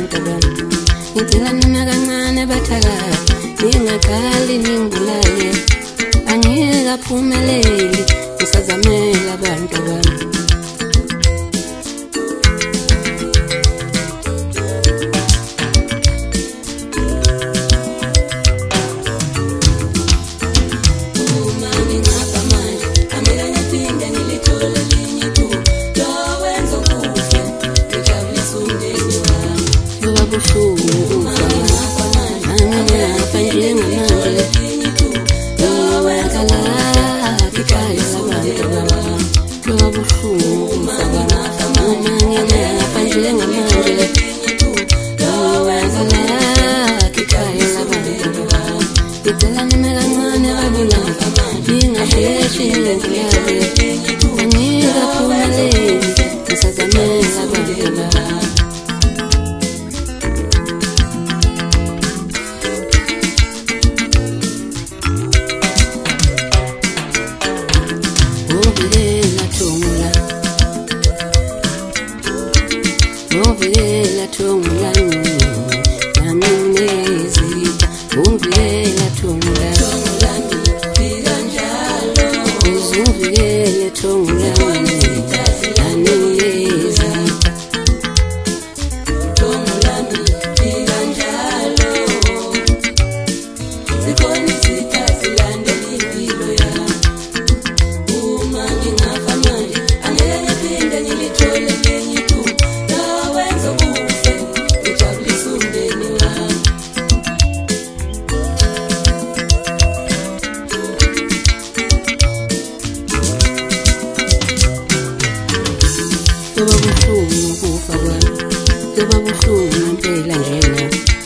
labantu bami ngicela nina kancane bathakathi ngingakhali ningibulale angikaphumeleli ngisazamela abantu bami Uvela thungula nami nezita uvela thungula fika njalo uzuvela thungula nami nezita thungula fika njalo zikoni zita zilandela impilo yami uma ngingafa manje angeke ngiphinde ngilithole lenye ithuba Kuba buhlungu impela njena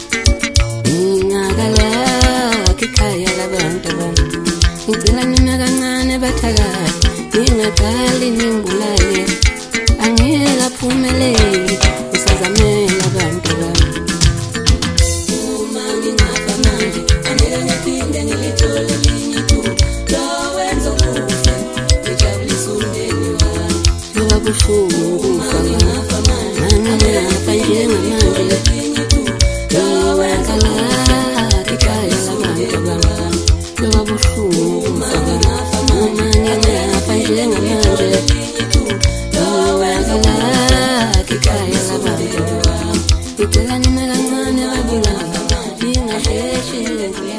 ngingakalakhi ikhaya labantu bami ngicela nina kancane bathakathi ngingaqali ningibulale angikaphumeleli ngisazamela abantu bami uma ngingafa manje angeke ngiphinde ngilithole linye ithuba lowenza okuhle ngijabulise umndeni wami kuba buhlungu Ngicela nina kancane babulala, ngingasheshi